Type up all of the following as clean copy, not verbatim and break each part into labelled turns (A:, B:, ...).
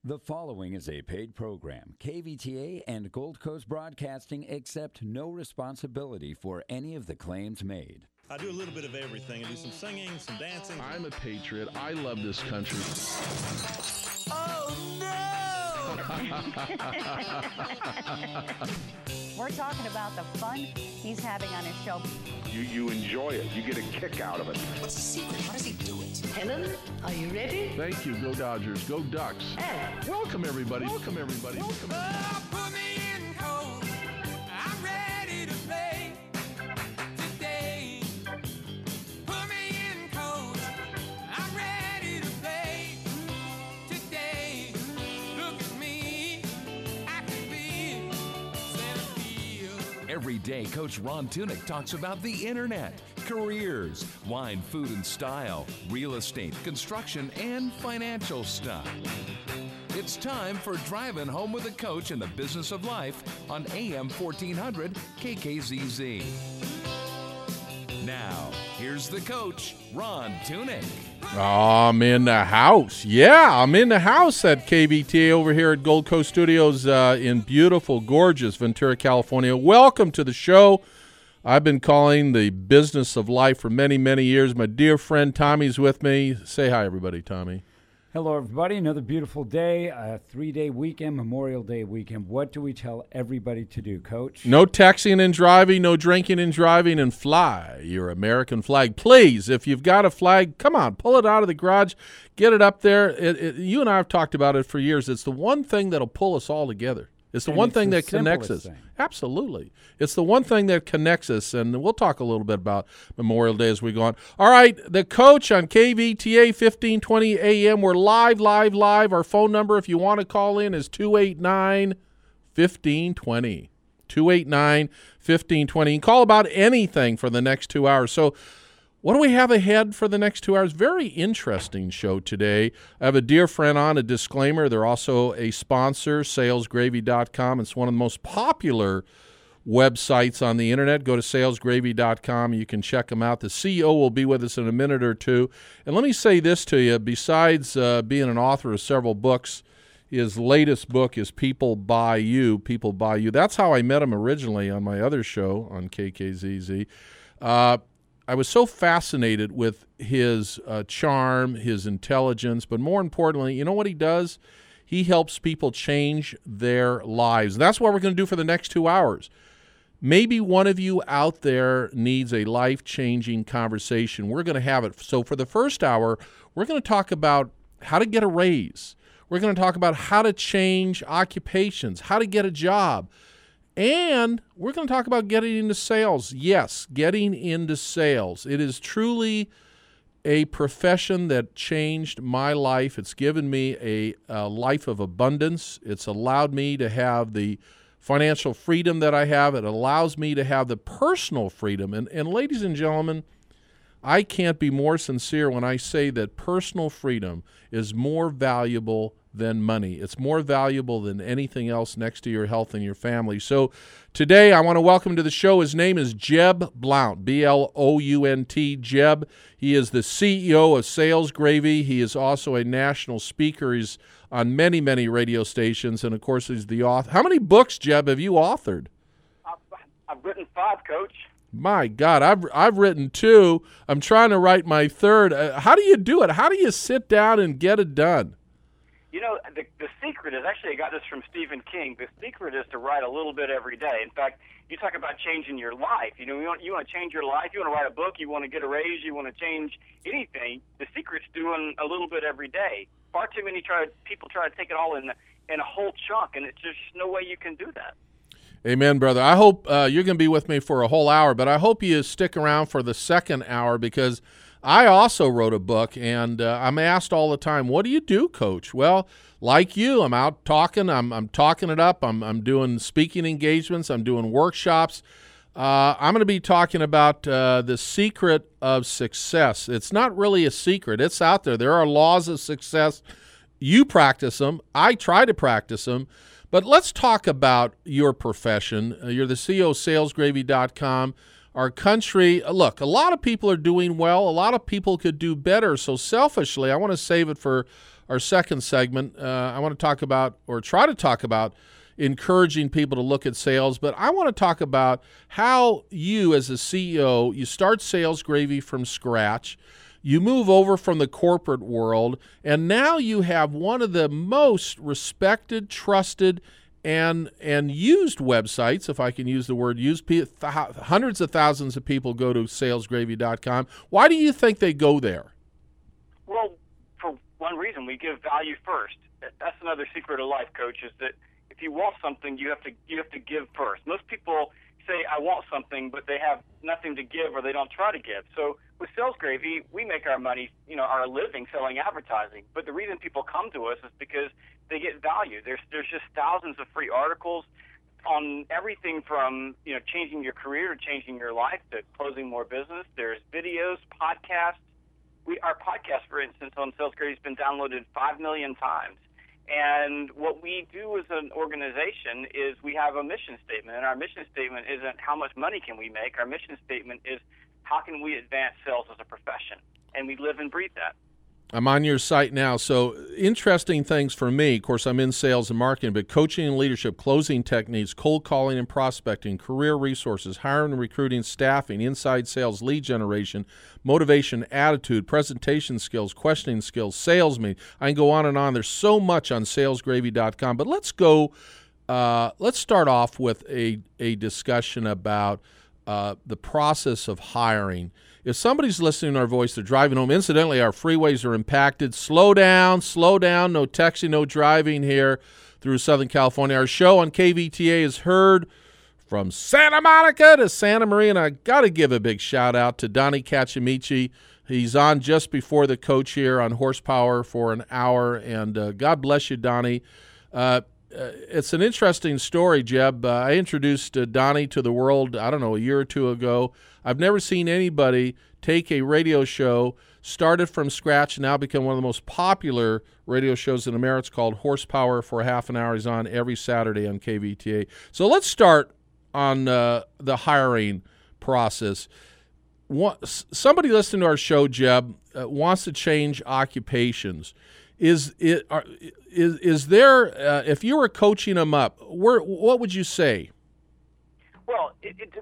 A: The following is a paid program. KVTA and Gold Coast Broadcasting accept no responsibility for any of the claims made.
B: I do a little bit of everything. I do some singing, some dancing.
C: I'm a patriot. I love this country.
D: Oh, no!
E: We're talking about the fun he's having on his show.
F: You enjoy it. You get a kick out of it.
D: What's the secret? How does he do it?
G: Helen, are you ready?
C: Thank you. Go Dodgers. Go Ducks.
G: And
C: Welcome, everybody. Welcome, everybody. Welcome.
D: Oh, put me in cold. I'm ready to play today. Put me in cold. I'm ready to play today. Look at me. I can be center field.
H: Every day, Coach Ron Tunick talks about the internet, careers, wine, food and style, real estate, construction, and financial stuff. It's time for Driving Home with a Coach in the Business of Life on AM 1400 KKZZ. Now, here's the coach, Ron Tunick.
C: I'm in the house. Yeah, I'm in the house at KVTA over here at Gold Coast Studios in beautiful, gorgeous Ventura, California. Welcome to the show. I've been calling the Business of Life for many, many years. My dear friend Tommy's with me. Say hi, everybody, Tommy.
I: Hello, everybody. Another beautiful day, a 3-day weekend, Memorial Day weekend. What do we tell everybody to do, Coach?
C: No texting and driving, no drinking and driving, and fly your American flag. Please, if you've got a flag, come on, pull it out of the garage, get it up there. You and I have talked about it for years. It's the one thing that'll pull us all together. It's the one thing that connects us. Absolutely. It's the one thing that connects us, and we'll talk a little bit about Memorial Day as we go on. All right, the coach on KVTA 1520 AM. We're live. Our phone number, if you want to call in, is 289-1520. 289-1520. You can call about anything for the next 2 hours. So what do we have ahead for the next 2 hours? Very interesting show today. I have a dear friend on, a disclaimer. They're also a sponsor, salesgravy.com. It's one of the most popular websites on the internet. Go to salesgravy.com. You can check them out. The CEO will be with us in a minute or two. And let me say this to you. Besides being an author of several books, his latest book is People Buy You. People Buy You. That's how I met him originally on my other show on KKZZ. I was so fascinated with his charm, his intelligence, but more importantly, you know what he does? He helps people change their lives. And that's what we're going to do for the next 2 hours. Maybe one of you out there needs a life-changing conversation. We're going to have it. So for the first hour, we're going to talk about how to get a raise. We're going to talk about how to change occupations, how to get a job. And we're going to talk about getting into sales. Yes, getting into sales. It is truly a profession that changed my life. It's given me a life of abundance. It's allowed me to have the financial freedom that I have. It allows me to have the personal freedom. And ladies and gentlemen, I can't be more sincere when I say that personal freedom is more valuable than money. It's more valuable than anything else next to your health and your family. So today I want to welcome to the show. His name is Jeb Blount, B-L-O-U-N-T, Jeb. He is the CEO of Sales Gravy. He is also a national speaker. He's on many, many radio stations, and of course he's the author. How many books, Jeb, have you authored?
J: I've written 5, Coach.
C: My God, I've written 2. I'm trying to write my 3rd. How do you do it? How do you sit down and get it done?
J: You know, the secret is actually, I got this from Stephen King. The secret is to write a little bit every day. In fact, you talk about changing your life. You know, you want to change your life. You want to write a book. You want to get a raise. You want to change anything. The secret's doing a little bit every day. Far too many people try to take it all in a whole chunk, and it's just no way you can do that.
C: Amen, brother. I hope you're going to be with me for a whole hour, but I hope you stick around for the second hour because I also wrote a book, and I'm asked all the time, what do you do, Coach? Well, like you, I'm out talking. I'm talking it up. I'm doing speaking engagements. I'm doing workshops. I'm going to be talking about the secret of success. It's not really a secret. It's out there. There are laws of success. You practice them. I try to practice them. But let's talk about your profession. You're the CEO of salesgravy.com. Our country, look, a lot of people are doing well. A lot of people could do better. So selfishly, I want to save it for our second segment. I want to talk about, or try to talk about, encouraging people to look at sales, but I want to talk about how you as a CEO, you start Sales Gravy from scratch, you move over from the corporate world, and now you have one of the most respected, trusted, and used websites, if I can use the word used. Hundreds of thousands of people go to salesgravy.com. Why do you think they go there?
J: Well, for one reason, we give value first. That's another secret of life, Coach, is that if you want something, you have to give first. Most people say, I want something, but they have nothing to give, or they don't try to give. So with Sales Gravy, we make our money, our living selling advertising. But the reason people come to us is because they get value. There's just thousands of free articles on everything from, changing your career to changing your life to closing more business. There's videos, podcasts. Our podcast, for instance, on Sales Gravy has been downloaded 5 million times. And what we do as an organization is we have a mission statement, and our mission statement isn't how much money can we make. Our mission statement is how can we advance sales as a profession, and we live and breathe that.
C: I'm on your site now. So interesting things for me. Of course, I'm in sales and marketing, but coaching and leadership, closing techniques, cold calling and prospecting, career resources, hiring and recruiting, staffing, inside sales, lead generation, motivation, attitude, presentation skills, questioning skills, sales meeting. I can go on and on. There's so much on salesgravy.com. But let's start off with a discussion about the process of hiring. If somebody's listening to our voice, they're driving home. Incidentally, our freeways are impacted. Slow down, no texting, no driving here through Southern California. Our show on KVTA is heard from Santa Monica to Santa Maria, and I got to give a big shout-out to Donnie Cacciamici. He's on just before the coach here on Horsepower for an hour, and God bless you, Donnie. It's an interesting story, Jeb. I introduced Donnie to the world, I don't know, a year or two ago. I've never seen anybody take a radio show, start it from scratch, and now become one of the most popular radio shows in America. It's called Horsepower for a half an hour. He's on every Saturday on KVTA. So let's start on the hiring process. Somebody listening to our show, Jeb, wants to change occupations. Is there, if you were coaching them up, what would you say?
J: Well,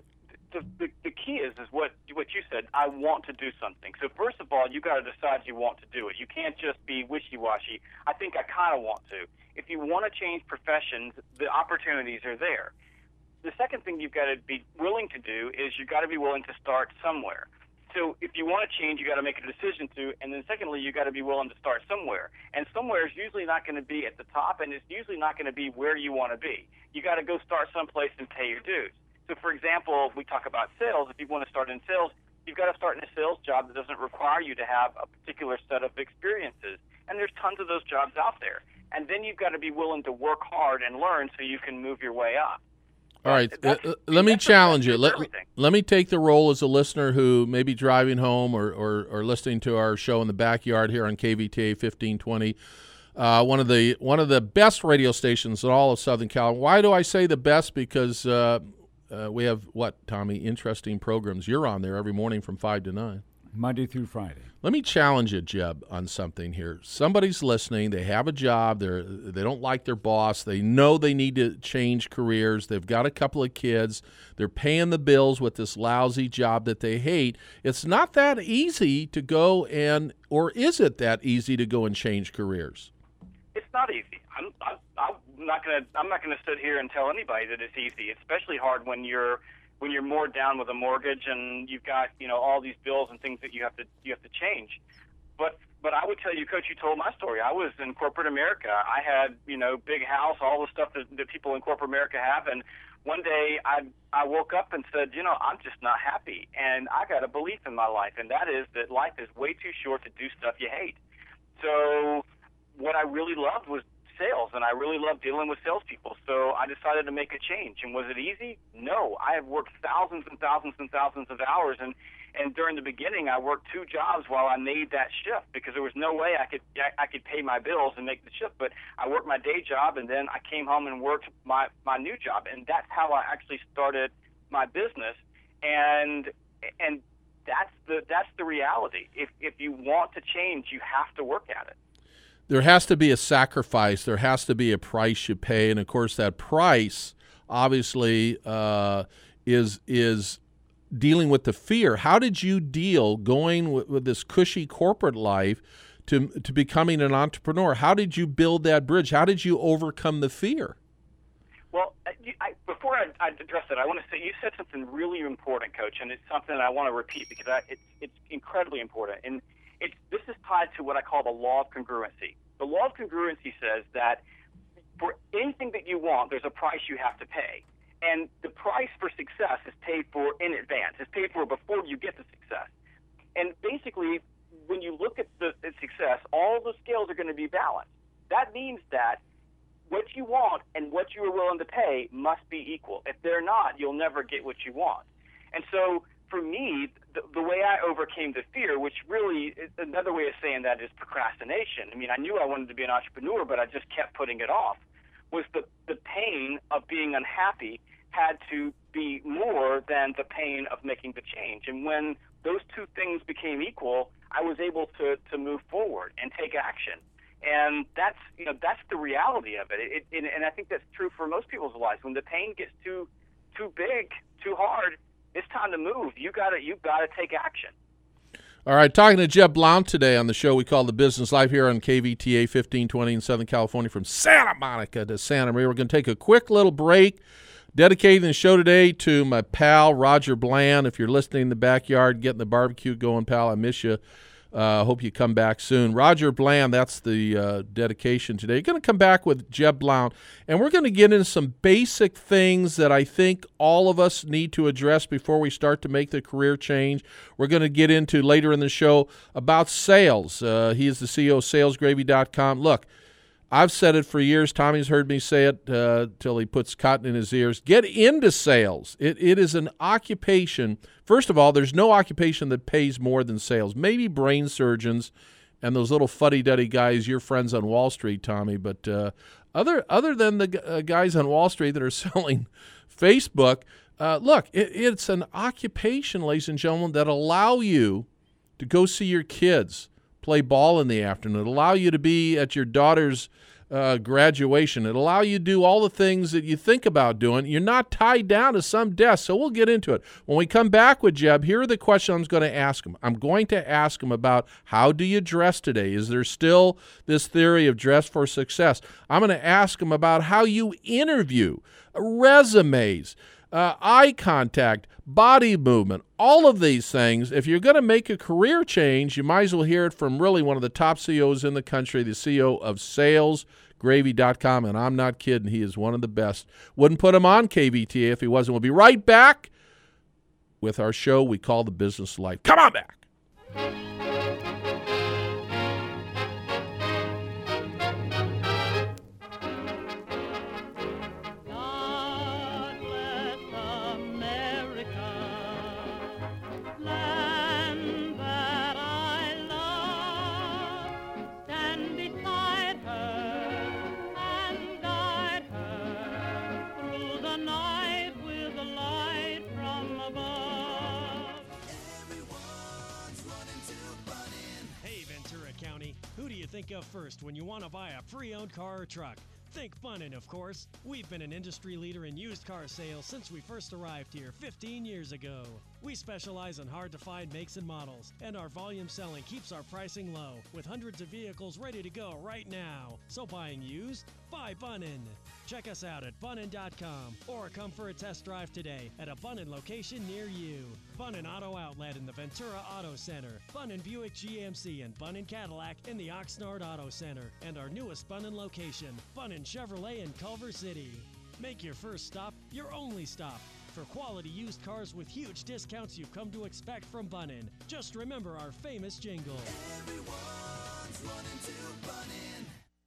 J: the key is what you said. I want to do something. So first of all, you got to decide you want to do it. You can't just be wishy-washy. I think I kind of want to. If you want to change professions, the opportunities are there. The second thing you've got to be willing to do is you've got to be willing to start somewhere. So if you want to change, you got to make a decision to, and then secondly, you got to be willing to start somewhere. And somewhere is usually not going to be at the top, and it's usually not going to be where you want to be. You got to go start someplace and pay your dues. So for example, we talk about sales. If you want to start in sales, you've got to start in a sales job that doesn't require you to have a particular set of experiences. And there's tons of those jobs out there. And then you've got to be willing to work hard and learn so you can move your way up.
C: All right, let me challenge you. Let me take the role as a listener who may be driving home or listening to our show in the backyard here on KVTA 1520, one of the best radio stations in all of Southern California. Why do I say the best? Because we have, Tommy, interesting programs. You're on there every morning from 5 to 9.
I: Monday through Friday.
C: Let me challenge you, Jeb, on something here. Somebody's listening. They have a job. They don't like their boss. They know they need to change careers. They've got a couple of kids. They're paying the bills with this lousy job that they hate. It's not that easy to go or is it that easy to go and change careers?
J: It's not easy. I'm not gonna sit here and tell anybody that it's easy. It's especially hard when you're more down with a mortgage and you've got all these bills and things that you have to change. But I would tell you, Coach, you told my story. I was in corporate America. I had big house, all the stuff that people in corporate America have. And one day I woke up and said, I'm just not happy. And I got a belief in my life, and that is that life is way too short to do stuff you hate. So what I really loved was sales, and I really love dealing with salespeople. So I decided to make a change. And was it easy? No. I have worked thousands and thousands and thousands of hours, and during the beginning, I worked 2 jobs while I made that shift because there was no way I could pay my bills and make the shift. But I worked my day job, and then I came home and worked my new job, and that's how I actually started my business. And that's the reality. If you want to change, you have to work at it.
C: there has to be a sacrifice. There has to be a price you pay, and of course that price obviously is dealing with the fear. How did you deal going with this cushy corporate life to becoming an entrepreneur? How did you build that bridge? How did you overcome the fear?
J: Well, before I address it, I want to say you said something really important, Coach, and it's something that I want to repeat because it's incredibly important. And this is tied to what I call the law of congruency. The law of congruency says that for anything that you want, there's a price you have to pay. And the price for success is paid for in advance. It's paid for before you get the success. And basically, when you look at the success, all the scales are going to be balanced. That means that what you want and what you are willing to pay must be equal. If they're not, you'll never get what you want. And so for me, the way I overcame the fear, which really is another way of saying that is procrastination. I mean, I knew I wanted to be an entrepreneur, but I just kept putting it off, was the pain of being unhappy had to be more than the pain of making the change. And when those two things became equal, I was able to move forward and take action. And that's the reality of it. And I think that's true for most people's lives. When the pain gets too big, too hard, it's time to move. You've got to take action.
C: All right, talking to Jeb Blount today on the show we call The Business Life here on KVTA 1520 in Southern California from Santa Monica to Santa Maria. We're going to take a quick little break, dedicating the show today to my pal, Roger Bland. If you're listening in the backyard, getting the barbecue going, pal, I miss you. Hope you come back soon. Roger Bland, that's the dedication today. You're going to come back with Jeb Blount, and we're going to get into some basic things that I think all of us need to address before we start to make the career change. We're going to get into later in the show about sales. He is the CEO of SalesGravy.com. Look, I've said it for years. Tommy's heard me say it till he puts cotton in his ears. Get into sales. It is an occupation. First of all, there's no occupation that pays more than sales. Maybe brain surgeons and those little fuddy-duddy guys, your friends on Wall Street, Tommy. But other than the guys on Wall Street that are selling Facebook, look, it's an occupation, ladies and gentlemen, that allow you to go see your kids play ball in the afternoon. It'll allow you to be at your daughter's graduation. It'll allow you to do all the things that you think about doing. You're not tied down to some desk, so we'll get into it. When we come back with Jeb, here are the questions I'm going to ask him. I'm going to ask him about how do you dress today? Is there still this theory of dress for success? I'm going to ask him about how you interview, resumes, eye contact, body movement, all of these things. If you're going to make a career change, you might as well hear it from really one of the top CEOs in the country, the CEO of SalesGravy.com, and I'm not kidding. He is one of the best. Wouldn't put him on KVTA if he wasn't. We'll be right back with our show we call The Business Life. Come on back.
K: Think of first when you want to buy a pre-owned car or truck. Think Bunnin, of course. We've been an industry leader in used car sales since we first arrived here 15 years ago. We specialize in hard-to-find makes and models, and our volume selling keeps our pricing low, with hundreds of vehicles ready to go right now. So buying used? Buy Bunnin. Check us out at Bunnin.com or come for a test drive today at a Bunnin location near you. Bunnin Auto Outlet in the Ventura Auto Center, Bunnin Buick GMC and Bunnin Cadillac in the Oxnard Auto Center, and our newest Bunnin location, Bunnin Chevrolet in Culver City. Make your first stop your only stop for quality used cars with huge discounts you've come to expect from Bunnin. Just remember our famous jingle. Everyone's running to Bunnin.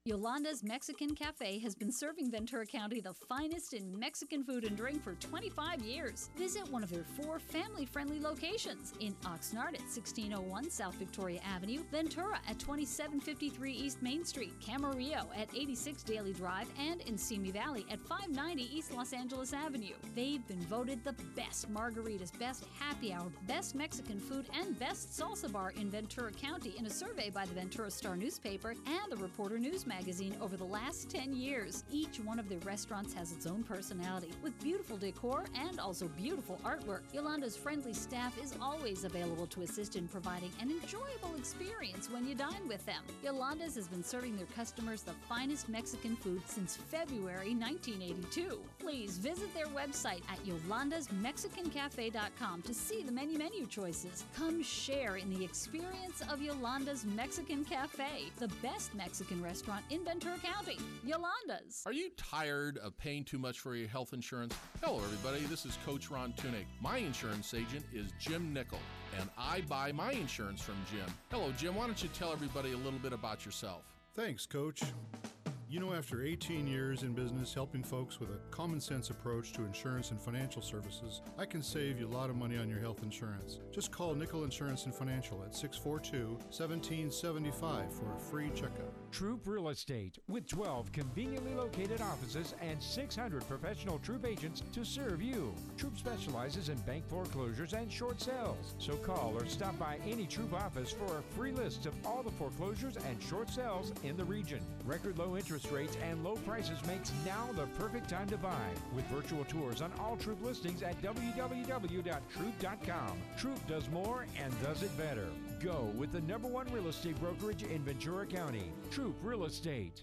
L: Yolanda's Mexican Cafe has been serving Ventura County the finest in Mexican food and drink for 25 years. Visit one of their 4 family-friendly locations in Oxnard at 1601 South Victoria Avenue, Ventura at 2753 East Main Street, Camarillo at 86 Daly Drive, and in Simi Valley at 590 East Los Angeles Avenue. They've been voted the best margaritas, best happy hour, best Mexican food, and best salsa bar in Ventura County in a survey by the Ventura Star newspaper and the Reporter News magazine over the last 10 years. Each one of their restaurants has its own personality, with beautiful decor and also beautiful artwork. Yolanda's friendly staff is always available to assist in providing an enjoyable experience when you dine with them. Yolanda's has been serving their customers the finest Mexican food since February 1982. Please visit their website at yolandasmexicancafe.com to see the menu choices. Come share in the experience of Yolanda's Mexican Cafe, the best Mexican restaurant in Ventura County. Yolanda's.
C: Are you tired of paying too much for your health insurance? Hello, everybody. This is Coach Ron Tunick. My insurance agent is Jim Nickel, and I buy my insurance from Jim. Hello, Jim. Why don't you tell everybody a little bit about yourself?
M: Thanks, Coach. You know, after 18 years in business helping folks with a common sense approach to insurance and financial services, I can save you a lot of money on your health insurance. Just call Nickel Insurance and Financial at 642-1775 for a free checkup.
N: Troop Real Estate, with 12 conveniently located offices and 600 professional Troop agents to serve you. Troop specializes in bank foreclosures and short sales. So call or stop by any Troop office for a free list of all the foreclosures and short sales in the region. Record low interest rates and low prices makes now the perfect time to buy. With virtual tours on all Troop listings at www.troop.com. Troop does more and does it better. Go with the #1 real estate brokerage in Ventura County. Troop Real Estate.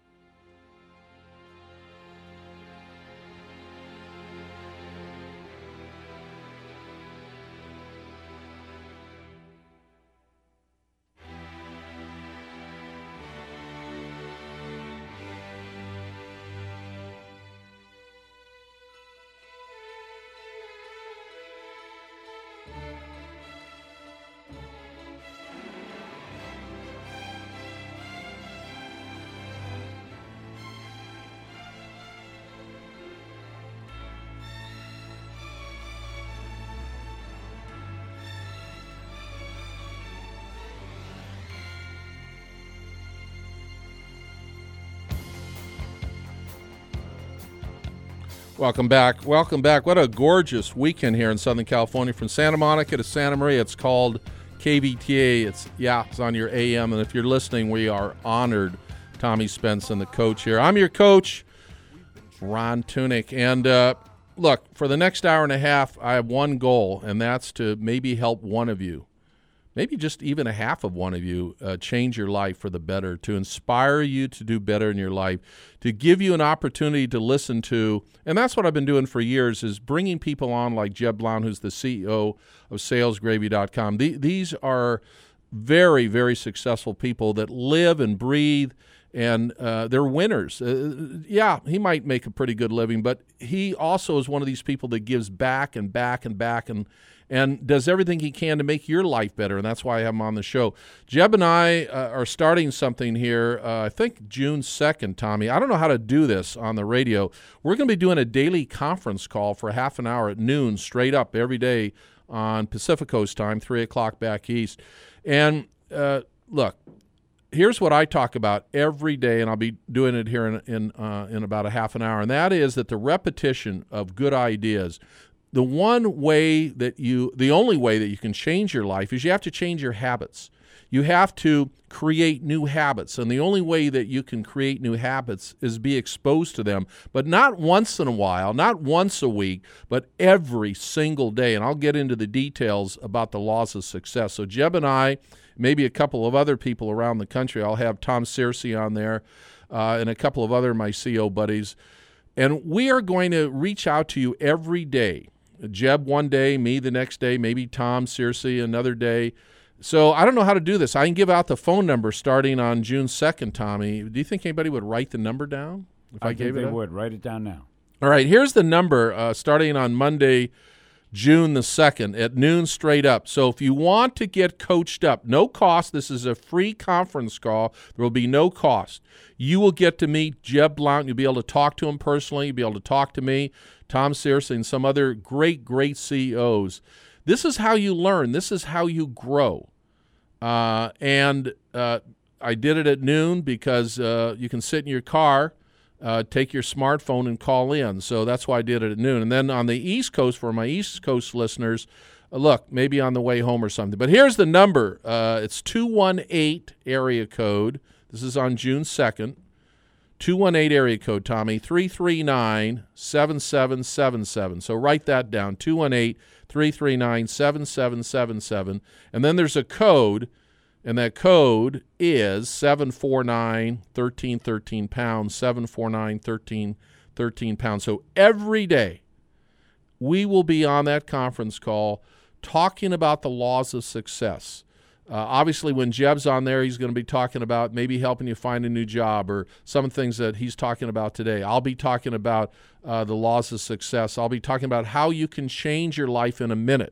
C: Welcome back. Welcome back. What a gorgeous weekend here in Southern California. From Santa Monica to Santa Maria, it's called KVTA. It's on your AM. And if you're listening, we are honored. Tommy Spenson, the coach here. I'm your coach, Ron Tunick. And look, for the next hour and a half, I have one goal, and that's to maybe help one of you, maybe just even a half of one of you, change your life for the better, to inspire you to do better in your life, to give you an opportunity to listen to, and that's what I've been doing for years, is bringing people on like Jeb Blount, who's the CEO of SalesGravy.com. These are very, very successful people that live and breathe, and they're winners. He might make a pretty good living, but he also is one of these people that gives back and back and back and does everything he can to make your life better, and that's why I have him on the show. Jeb and I are starting something here, I think June 2nd, Tommy. I don't know how to do this on the radio. We're going to be doing a daily conference call for half an hour at noon, straight up every day on Pacific Coast time, 3 o'clock back east. And look, here's what I talk about every day, and I'll be doing it here in about a half an hour, and that is that the repetition of good ideas, the only way that you can change your life is you have to change your habits. You have to create new habits, and the only way that you can create new habits is be exposed to them, but not once in a while, not once a week, but every single day. And I'll get into the details about the laws of success. So Jeb and I, maybe a couple of other people around the country, I'll have Tom Searcy on there and a couple of other my CEO buddies, and we are going to reach out to you every day. Jeb one day, me the next day, maybe Tom Searcy another day. So I don't know how to do this. I can give out the phone number starting on June 2nd, Tommy. Do you think anybody would write the number down if I gave it?
I: They would. Write it down now.
C: All right, here's the number starting on Monday, June the 2nd at noon straight up. So if you want to get coached up, no cost. This is a free conference call. There will be no cost. You will get to meet Jeb Blount. You'll be able to talk to him personally. You'll be able to talk to me, Tom Searcy, and some other great, great CEOs. This is how you learn. This is how you grow. I did it at noon because you can sit in your car, take your smartphone and call in. So that's why I did it at noon. And then on the East Coast, for my East Coast listeners, look, maybe on the way home or something. But here's the number. It's 218 area code. This is on June 2nd. 218 area code, Tommy, 339-7777. So write that down, 218-339-7777. And then there's a code, and that code is 749-1313 pounds, 749-1313 pounds. So every day we will be on that conference call talking about the laws of success. Obviously, when Jeb's on there, he's going to be talking about maybe helping you find a new job or some things that he's talking about today. I'll be talking about the laws of success. I'll be talking about how you can change your life in a minute.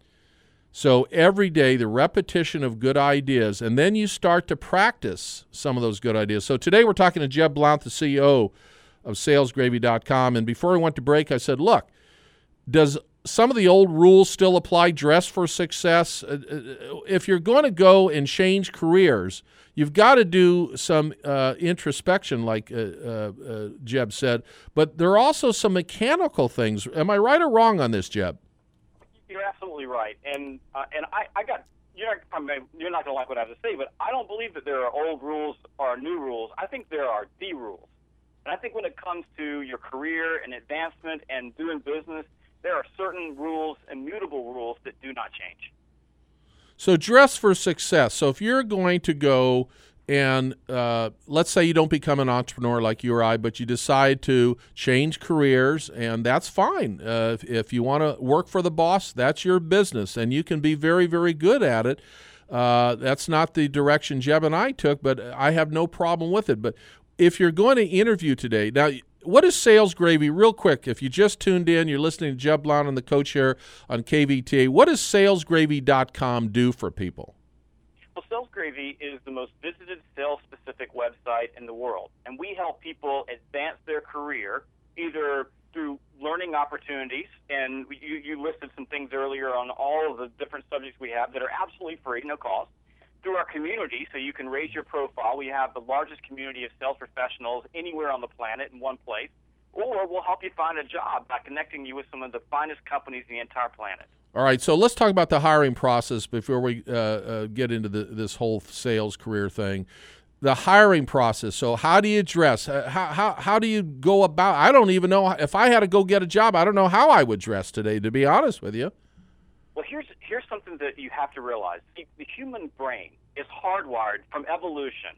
C: So every day, the repetition of good ideas, and then you start to practice some of those good ideas. So today we're talking to Jeb Blount, the CEO of SalesGravy.com. And before we went to break, I said, look, does some of the old rules still apply? Dress for success. If you're going to go and change careers, you've got to do some introspection, like Jeb said. But there are also some mechanical things. Am I right or wrong on this, Jeb?
J: You're absolutely right. And I got you're not going to like what I have to say, but I don't believe that there are old rules or new rules. I think there are the rules. And I think when it comes to your career and advancement and doing business, there are certain rules, immutable rules, that do not change.
C: So dress for success. So if you're going to go and let's say you don't become an entrepreneur like you or I, but you decide to change careers, and that's fine. If you want to work for the boss, that's your business, and you can be very, very good at it. That's not the direction Jeb and I took, but I have no problem with it. But if you're going to interview today, now, what is Sales Gravy? Real quick, if you just tuned in, you're listening to Jeb Blount and the coach here on KVTA. What does SalesGravy.com do for people?
J: Well, Sales Gravy is the most visited sales-specific website in the world, and we help people advance their career either through learning opportunities, and you listed some things earlier on all of the different subjects we have that are absolutely free, no cost, through our community, so you can raise your profile. We have the largest community of sales professionals anywhere on the planet in one place, or we'll help you find a job by connecting you with some of the finest companies in the entire planet.
C: All right, so let's talk about the hiring process before we get into this whole sales career thing. The hiring process. So how do you dress? How do you go about? I don't even know. If I had to go get a job, I don't know how I would dress today, to be honest with you.
J: Well, here's something that you have to realize. The human brain is hardwired from evolution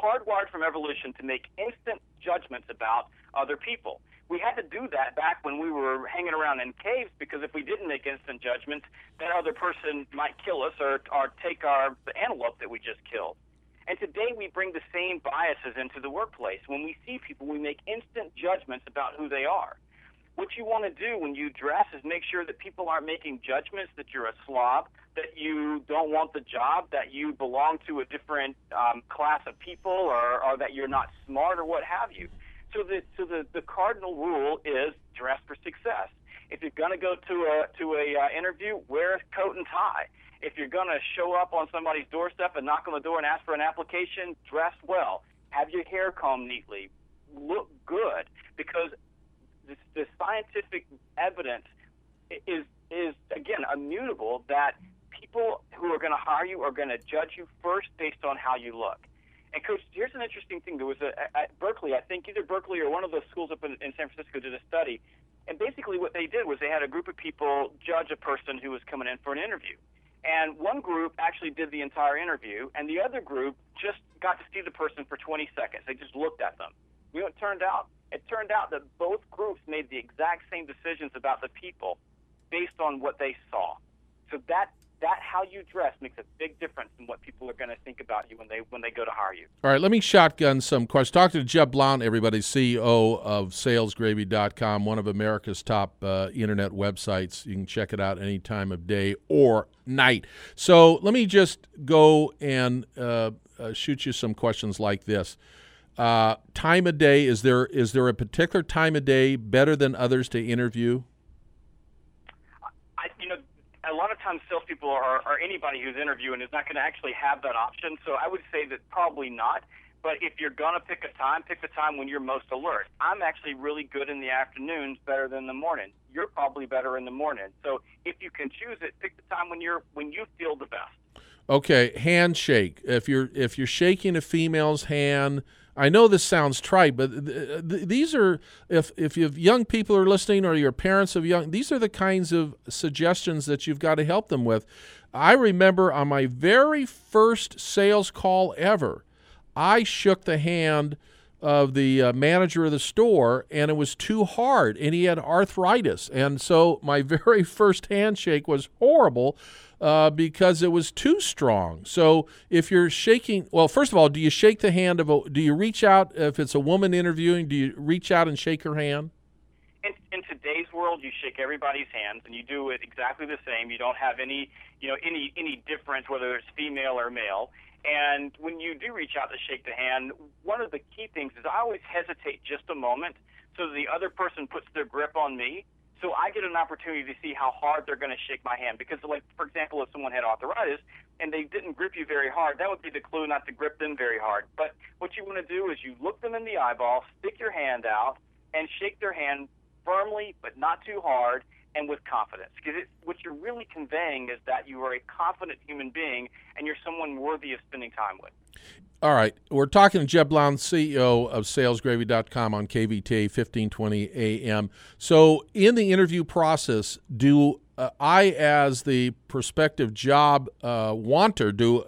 J: to make instant judgments about other people. We had to do that back when we were hanging around in caves, because if we didn't make instant judgments, that other person might kill us or take the antelope that we just killed. And today we bring the same biases into the workplace. When we see people, we make instant judgments about who they are. What you want to do when you dress is make sure that people aren't making judgments that you're a slob, that you don't want the job, that you belong to a different class of people, or that you're not smart or what have you. So the cardinal rule is dress for success. If you're going to go to a interview, wear a coat and tie. If you're going to show up on somebody's doorstep and knock on the door and ask for an application, dress well. Have your hair combed neatly. Look good, because the scientific evidence is again immutable, that people who are going to hire you are going to judge you first based on how you look. And Coach, here's an interesting thing. There was at Berkeley, I think either Berkeley or one of those schools up in San Francisco did a study, and basically what they did was they had a group of people judge a person who was coming in for an interview. And one group actually did the entire interview, and the other group just got to see the person for 20 seconds. They just looked at them. You know what it turned out? It turned out that both groups made the exact same decisions about the people based on what they saw. So that that how you dress makes a big difference in what people are going to think about you when they go to hire you.
C: All right, let me shotgun some questions. Talk to Jeb Blount, everybody, CEO of salesgravy.com, one of America's top internet websites. You can check it out any time of day or night. So let me just go and shoot you some questions like this. Time of day, is there a particular time of day better than others to interview?
J: A lot of times salespeople are anybody who's interviewing is not going to actually have that option. So I would say that probably not. But if you're going to pick the time when you're most alert. I'm actually really good in the afternoons, better than the morning. You're probably better in the morning. So if you can choose it, pick the time when you feel the best.
C: Okay, handshake. If you're shaking a female's hand, I know this sounds trite, but these are, if you have young people are listening or your parents of young, these are the kinds of suggestions that you've got to help them with. I remember on my very first sales call ever, I shook the hand of the manager of the store, and it was too hard, and he had arthritis. And so my very first handshake was horrible because it was too strong. So if you're shaking, well, first of all, do you shake the hand do you reach out, if it's a woman interviewing, do you reach out and shake her hand?
J: In today's world, you shake everybody's hands, and you do it exactly the same. You don't have any difference whether it's female or male. And when you do reach out to shake the hand, one of the key things is I always hesitate just a moment so the other person puts their grip on me, so I get an opportunity to see how hard they're going to shake my hand. Because, like, for example, if someone had arthritis and they didn't grip you very hard, that would be the clue not to grip them very hard. But what you want to do is you look them in the eyeball, stick your hand out, and shake their hand firmly but not too hard and with confidence. Because what you're really conveying is that you are a confident human being and you're someone worthy of spending time with.
C: All right. We're talking to Jeb Blount, CEO of salesgravy.com on KVTA 1520 AM. So in the interview process, do I, as the prospective job wanter, do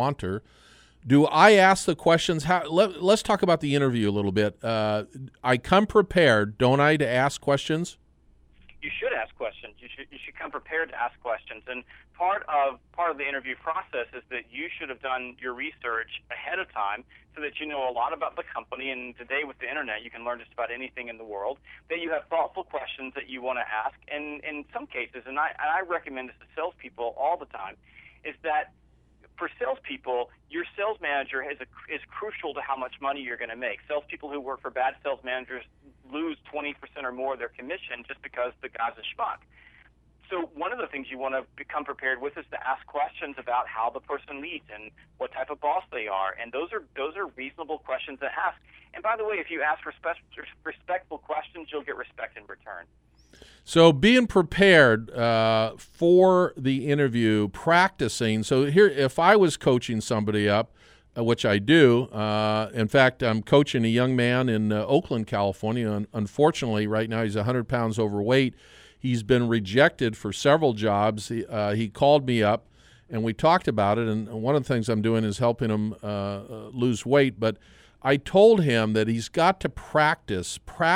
C: I ask the questions? Let's talk about the interview a little bit. I come prepared, don't I, to ask questions?
J: You should ask questions. You should come prepared to ask questions. And part of the interview process is that you should have done your research ahead of time so that you know a lot about the company. And today with the internet, you can learn just about anything in the world. That you have thoughtful questions that you want to ask. And in some cases, and I recommend this to salespeople all the time, is that for salespeople, your sales manager is crucial to how much money you're going to make. Salespeople who work for bad sales managers lose 20% or more of their commission just because the guy's a schmuck. So one of the things you want to become prepared with is to ask questions about how the person leads and what type of boss they are. And those are reasonable questions to ask. And by the way, if you ask respectful questions, you'll get respect in return.
C: So being prepared for the interview, practicing. So here, if I was coaching somebody up, which I do, in fact, I'm coaching a young man in Oakland, California. Unfortunately, right now he's 100 pounds overweight. He's been rejected for several jobs. He called me up, and we talked about it. And one of the things I'm doing is helping him lose weight. But I told him that he's got to practice,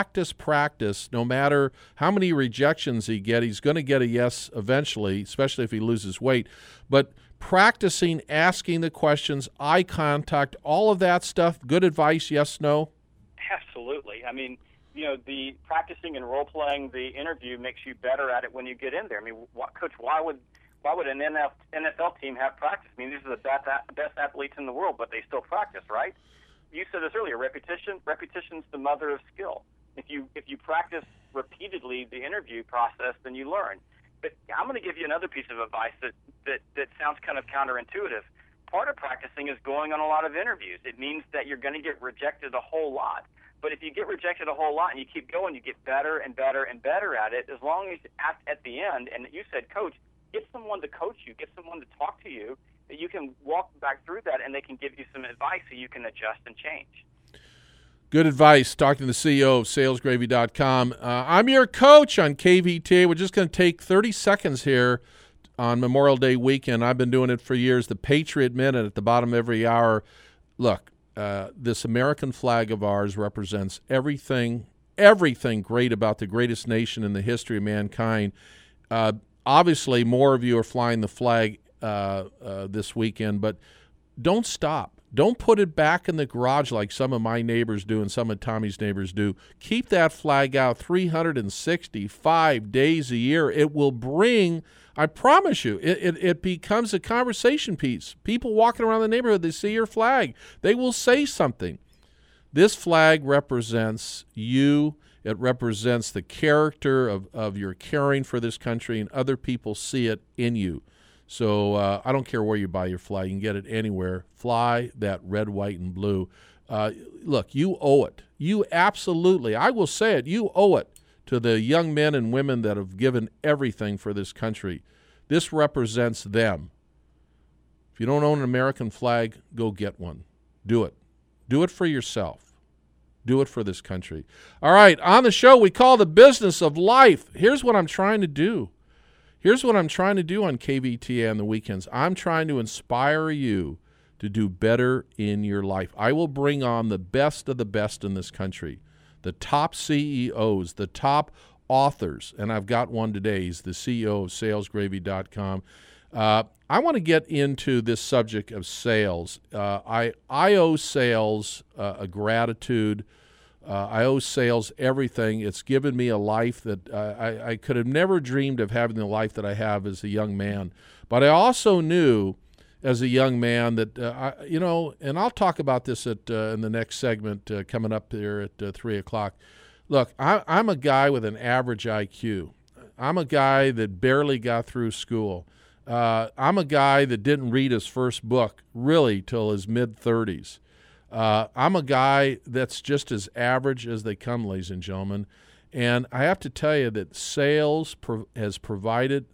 C: no matter how many rejections he gets. He's going to get a yes eventually, especially if he loses weight. But practicing, asking the questions, eye contact, all of that stuff, good advice, yes, no?
J: Absolutely. I mean, the practicing and role-playing the interview makes you better at it when you get in there. I mean, Coach, why would an NFL team have practice? I mean, these are the best athletes in the world, but they still practice, right? You said this earlier, repetition's the mother of skill. If you practice repeatedly the interview process, then you learn. But I'm going to give you another piece of advice that sounds kind of counterintuitive. Part of practicing is going on a lot of interviews. It means that you're going to get rejected a whole lot. But if you get rejected a whole lot and you keep going, you get better and better and better at it, as long as at the end, and you said, Coach, get someone to coach you, get someone to talk to you, that you can walk back through that and they can give you some advice so you can adjust and change.
C: Good advice. Talking to the CEO of salesgravy.com. I'm your coach on KVTA. We're just going to take 30 seconds here on Memorial Day weekend. I've been doing it for years. The Patriot Minute at the bottom of every hour. Look, this American flag of ours represents everything great about the greatest nation in the history of mankind. Obviously, more of you are flying the flag this weekend, but don't stop. Don't put it back in the garage like some of my neighbors do and some of Tommy's neighbors do. Keep that flag out 365 days a year. It will bring, I promise you, it becomes a conversation piece. People walking around the neighborhood, they see your flag. They will say something. This flag represents you. It represents the character of your caring for this country, and other people see it in you. So I don't care where you buy your flag. You can get it anywhere. Fly that red, white, and blue. Look, you owe it. You absolutely, I will say it, you owe it to the young men and women that have given everything for this country. This represents them. If you don't own an American flag, go get one. Do it. Do it for yourself. Do it for this country. All right, on the show, we call the business of life. Here's what I'm trying to do. Here's what I'm trying to do on KVTA on the weekends. I'm trying to inspire you to do better in your life. I will bring on the best of the best in this country, the top CEOs, the top authors, and I've got one today. He's the CEO of salesgravy.com. I want to get into this subject of sales. I owe sales a gratitude. I owe sales everything. It's given me a life that I could have never dreamed of having the life that I have as a young man. But I also knew as a young man that, and I'll talk about this in the next segment coming up here at 3 o'clock. Look, I'm a guy with an average IQ. I'm a guy that barely got through school. I'm a guy that didn't read his first book really till his mid-30s. I'm a guy that's just as average as they come, ladies and gentlemen. And I have to tell you that sales has provided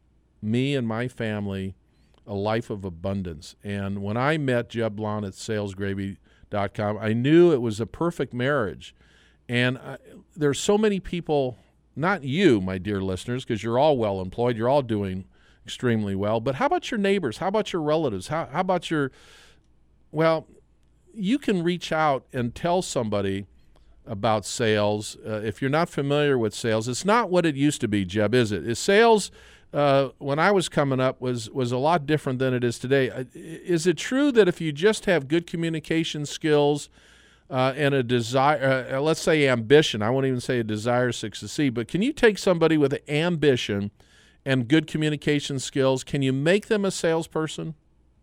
C: me and my family a life of abundance. And when I met Jeb Blount at salesgravy.com, I knew it was a perfect marriage. And there's so many people, not you, my dear listeners, because you're all well employed, you're all doing extremely well, but how about your neighbors? How about your relatives? How about you can reach out and tell somebody about sales. If you're not familiar with sales, it's not what it used to be, Jeb, is it? Sales, when I was coming up, was a lot different than it is today. Is it true that if you just have good communication skills and a desire, let's say ambition, I won't even say a desire to succeed, but can you take somebody with an ambition and good communication skills, can you make them a salesperson?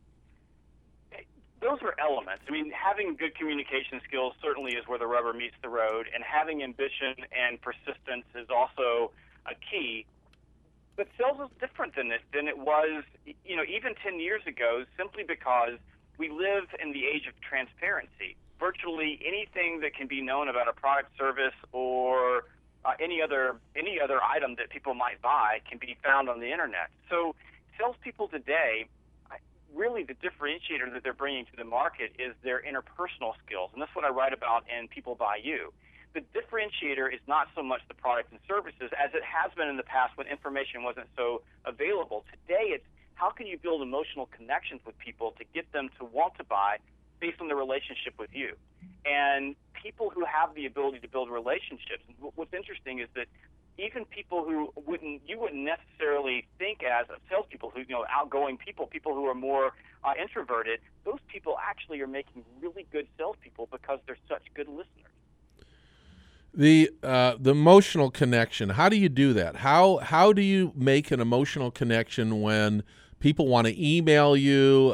J: Those are elements. I mean, having good communication skills certainly is where the rubber meets the road, and having ambition and persistence is also a key. But sales is different than it was, even 10 years ago, simply because we live in the age of transparency. Virtually anything that can be known about a product, service, or any other item that people might buy can be found on the internet. So salespeople today, really the differentiator that they're bringing to the market is their interpersonal skills, and that's what I write about in People Buy You. The differentiator is not so much the products and services as it has been in the past when information wasn't so available. Today it's how can you build emotional connections with people to get them to want to buy based on their relationship with you. And people who have the ability to build relationships, what's interesting is that even people who you wouldn't necessarily think as salespeople, who outgoing people who are more introverted, those people actually are making really good salespeople because they're such good listeners.
C: The emotional connection. How do you do that? How do you make an emotional connection when people want to email you?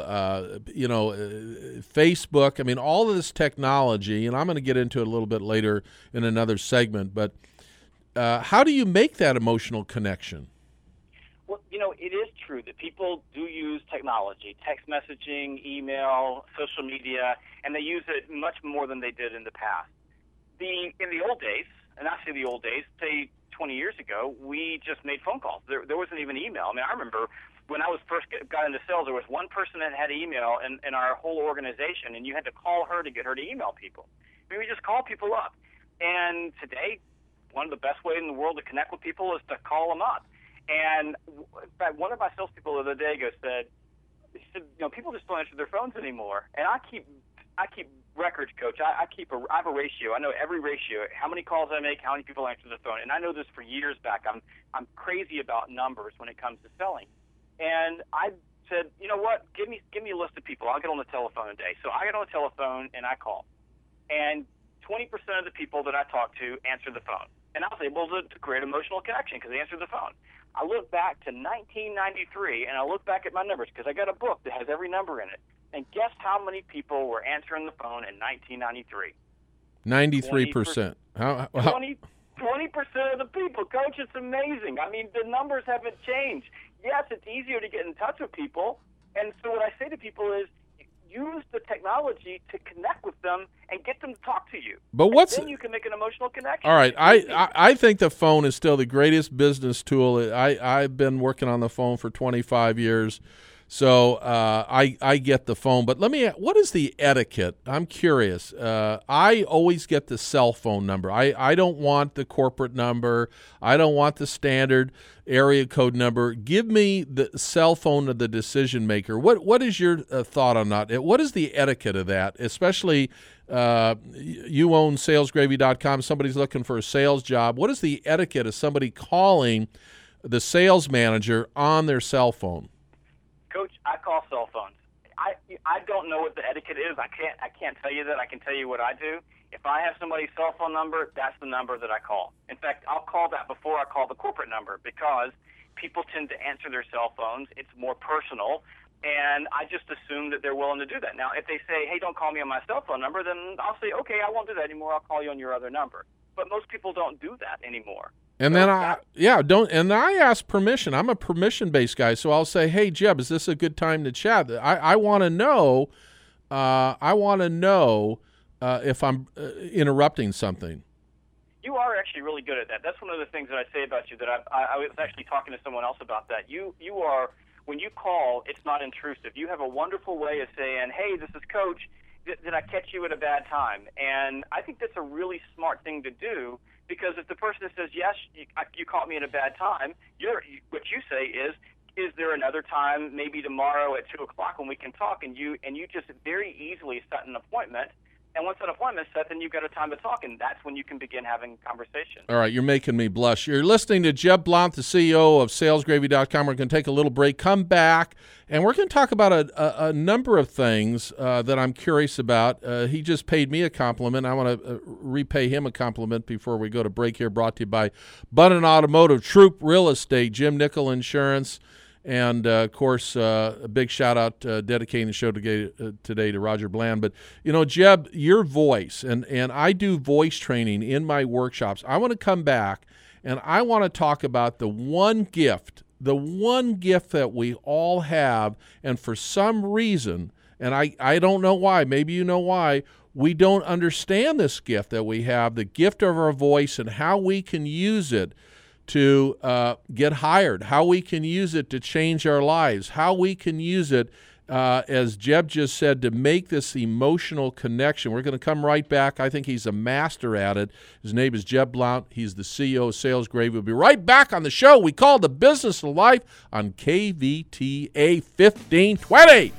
C: Facebook. I mean, all of this technology, and I'm going to get into it a little bit later in another segment, but. How do you make that emotional connection?
J: Well, it is true that people do use technology, text messaging, email, social media, and they use it much more than they did in the past. In the old days, and I say the old days, say 20 years ago, we just made phone calls. There wasn't even email. I mean, I remember when I was first got into sales, there was one person that had email in our whole organization, and you had to call her to get her to email people. I mean, we just call people up. And today, one of the best ways in the world to connect with people is to call them up. And in fact, one of my salespeople the other day said, people just don't answer their phones anymore. And I keep records, Coach. I have a ratio. I know every ratio, how many calls I make, how many people answer the phone. And I know this for years back. I'm crazy about numbers when it comes to selling. And I said, you know what, give me a list of people. I'll get on the telephone a day. So I get on the telephone and I call. And 20% of the people that I talk to answer the phone. And I was able to create emotional connection because they answered the phone. I look back to 1993, and I look back at my numbers because I got a book that has every number in it. And guess how many people were answering the phone in 1993?
C: 93%.
J: 20% of the people. Coach, it's amazing. I mean, the numbers haven't changed. Yes, it's easier to get in touch with people. And so what I say to people is, use the technology to connect with them and get them to talk to you.
C: But
J: then you can make an emotional connection.
C: All right, I think the phone is still the greatest business tool. I've been working on the phone for 25 years, so I get the phone. But what is the etiquette? I'm curious. I always get the cell phone number. I don't want the corporate number. I don't want the standard area code number. Give me the cell phone of the decision maker. What is your thought on that? What is the etiquette of that? Especially you own salesgravy.com. Somebody's looking for a sales job. What is the etiquette of somebody calling the sales manager on their cell phone?
J: Coach, I call cell phones. I don't know what the etiquette is. I can't tell you that. I can tell you what I do. If I have somebody's cell phone number, that's the number that I call. In fact, I'll call that before I call the corporate number because people tend to answer their cell phones. It's more personal, and I just assume that they're willing to do that. Now, if they say, hey, don't call me on my cell phone number, then I'll say, okay, I won't do that anymore. I'll call you on your other number. But most people don't do that anymore.
C: And then I ask permission. I'm a permission-based guy, so I'll say, "Hey, Jeb, is this a good time to chat?" I want to know. If I'm interrupting something.
J: You are actually really good at that. That's one of the things that I say about you. That I was actually talking to someone else about that. You are, when you call, it's not intrusive. You have a wonderful way of saying, "Hey, this is Coach. Did I catch you at a bad time?" And I think that's a really smart thing to do. Because if the person says, yes, you caught me at a bad time, what you say is there another time, maybe tomorrow at 2 o'clock when we can talk? And you just very easily set an appointment. And once that appointment's set, then you've got a time to talk, and that's when you can begin having conversation.
C: All right, you're making me blush. You're listening to Jeb Blount, the CEO of salesgravy.com. We're going to take a little break, come back, and we're going to talk about a number of things that I'm curious about. He just paid me a compliment. I want to repay him a compliment before we go to break here, brought to you by Bunnan Automotive, Troop Real Estate, Jim Nickel Insurance, and, of course, a big shout-out dedicating the show today to Roger Bland. But, you know, Jeb, your voice, and I do voice training in my workshops. I want to come back, and I want to talk about the one gift that we all have, and for some reason, and I don't know why, maybe you know why, we don't understand this gift that we have, the gift of our voice and how we can use it to get hired, how we can use it to change our lives, how we can use it, as Jeb just said, to make this emotional connection. We're going to come right back. I think he's a master at it. His name is Jeb Blount. He's the CEO of Sales Gravy. We'll be right back on the show we call The Business of Life on KVTA 1520.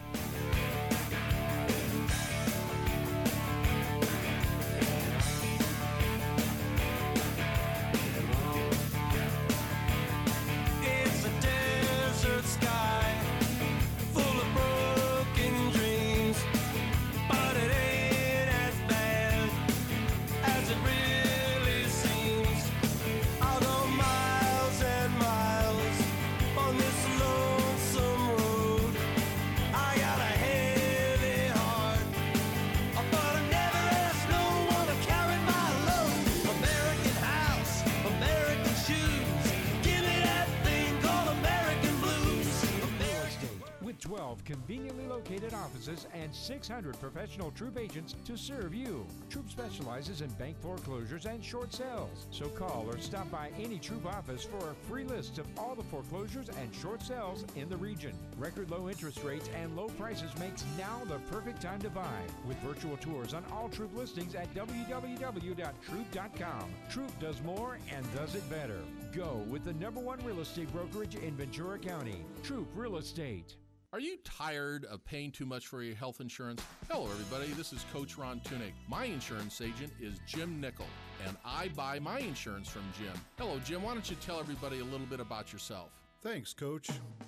N: Conveniently located offices and 600 professional Troop agents to serve you. Troop specializes in bank foreclosures and short sales. So call or stop by any Troop office for a free list of all the foreclosures and short sales in the region. Record low interest rates and low prices makes now the perfect time to buy. With virtual tours on all Troop listings at www.troop.com. Troop does more and does it better. Go with the #1 real estate brokerage in Ventura County, Troop Real Estate.
C: Are you tired of paying too much for your health insurance? Hello, everybody. This is Coach Ron Tunick. My insurance agent is Jim Nickel, and I buy my insurance from Jim. Hello, Jim. Why don't you tell everybody a little bit about yourself?
M: Thanks, Coach.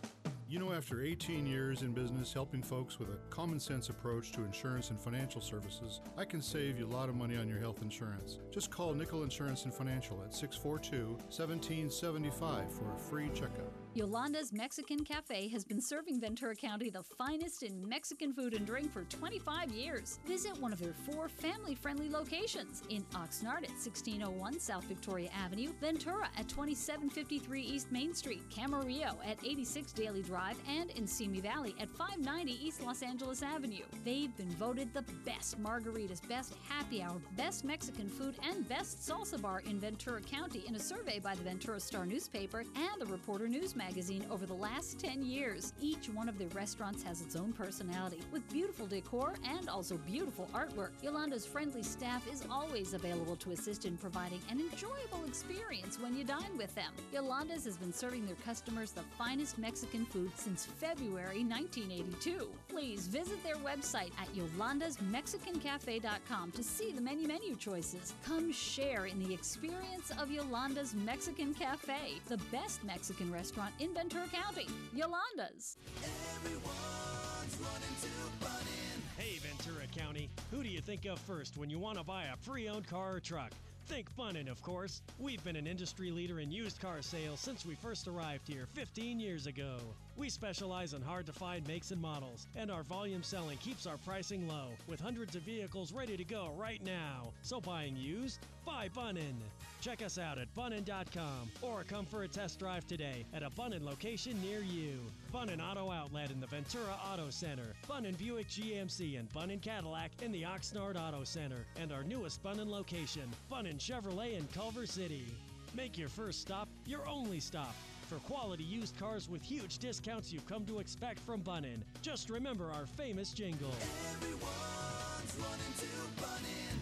M: You know, after 18 years in business helping folks with a common sense approach to insurance and financial services, I can save you a lot of money on your health insurance. Just call Nickel Insurance and Financial at 642-1775 for a free checkup.
L: Yolanda's Mexican Cafe has been serving Ventura County the finest in Mexican food and drink for 25 years. Visit one of their 4 family-friendly locations in Oxnard at 1601 South Victoria Avenue, Ventura at 2753 East Main Street, Camarillo at 86 Daly Drive, and in Simi Valley at 590 East Los Angeles Avenue. They've been voted the best margaritas, best happy hour, best Mexican food, and best salsa bar in Ventura County in a survey by the Ventura Star newspaper and the Reporter News magazine over the last 10 years. Each one of their restaurants has its own personality, with beautiful decor and also beautiful artwork. Yolanda's friendly staff is always available to assist in providing an enjoyable experience when you dine with them. Yolanda's has been serving their customers the finest Mexican food since February 1982. Please visit their website at yolandasmexicancafe.com to see the menu choices. Come share in the experience of Yolanda's Mexican Cafe, the best Mexican restaurant in Ventura County. Yolanda's.
K: Hey, Ventura County, who do you think of first when you want to buy a pre-owned car or truck? Think Bunnin, of course. We've been an industry leader in used car sales since we first arrived here 15 years ago. We specialize in hard-to-find makes and models, and our volume selling keeps our pricing low, with hundreds of vehicles ready to go right now. So buying used? Buy Bunnin. Check us out at bunnin.com or come for a test drive today at a Bunnin location near you. Bunnin Auto Outlet in the Ventura Auto Center, Bunnin Buick GMC and Bunnin Cadillac in the Oxnard Auto Center, and our newest Bunnin location, Bunnin Chevrolet in Culver City. Make your first stop your only stop for quality used cars with huge discounts you've come to expect from Bunnin. Just remember our famous jingle. Everyone's running to Bunnin.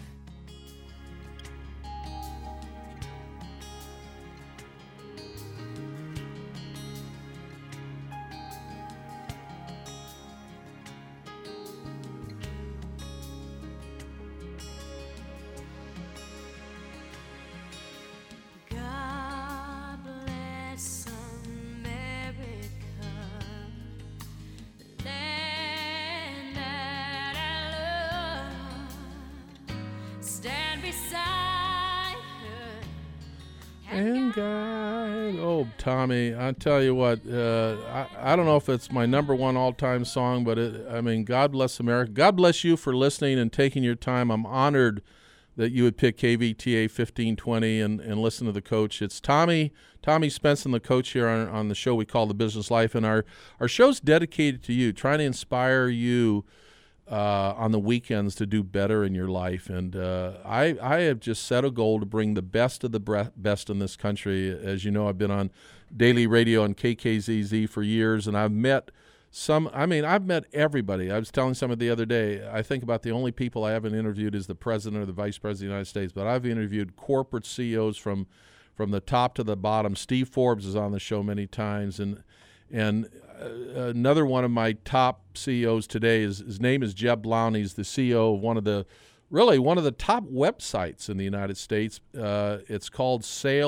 C: And God, oh, Tommy, I tell you what, I don't know if it's my number one all-time song, but God bless America. God bless you for listening and taking your time. I'm honored that you would pick KVTA 1520 and listen to the coach. It's Tommy Spenson, the coach here on the show we call The Business Life, and our show's dedicated to you, trying to inspire you on the weekends to do better in your life. And I have just set a goal to bring the best of the best in this country. As you know, I've been on daily radio on KKZZ for years, and I've met everybody. I was telling somebody the other day, I think about the only people I haven't interviewed is the president or the vice president of the United States, but I've interviewed corporate CEOs from the top to the bottom. Steve Forbes is on the show many times, and another one of my top CEOs today his name is Jeb Blount. He's the CEO of one of the top websites in the United States. It's called